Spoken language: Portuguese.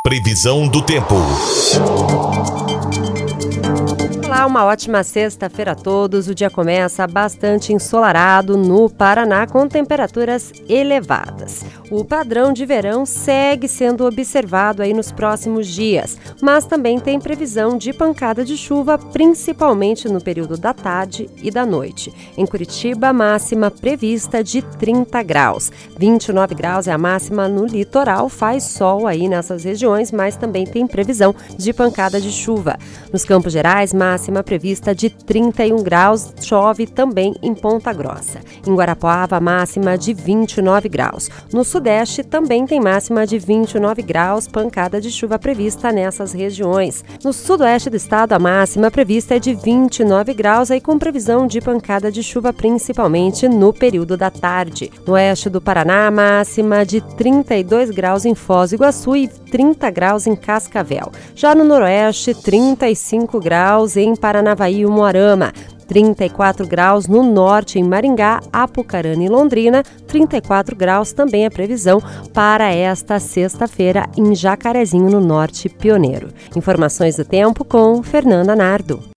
Previsão do tempo. Olá, uma ótima sexta-feira a todos. O dia começa bastante ensolarado no Paraná, com temperaturas elevadas. O padrão de verão segue sendo observado aí nos próximos dias, mas também tem previsão de pancada de chuva, principalmente no período da tarde e da noite. Em Curitiba, máxima prevista de 30 graus. 29 graus é a máxima no litoral, faz sol aí nessas regiões, mas também tem previsão de pancada de chuva. Nos Campos Gerais, máxima prevista de 31 graus, chove também em Ponta Grossa. Em Guarapuava, máxima de 29 graus. No Sudeste também tem máxima de 29 graus, pancada de chuva prevista nessas regiões. No Sudoeste do estado, a máxima prevista é de 29 graus, aí com previsão de pancada de chuva principalmente no período da tarde. No oeste do Paraná, máxima de 32 graus em Foz do Iguaçu e 30 graus em Cascavel. Já no Noroeste, 35 graus em Paranavaí e Umuarama. 34 graus no norte em Maringá, Apucarana e Londrina, 34 graus também a previsão para esta sexta-feira em Jacarezinho, no Norte Pioneiro. Informações do tempo com Fernanda Nardo.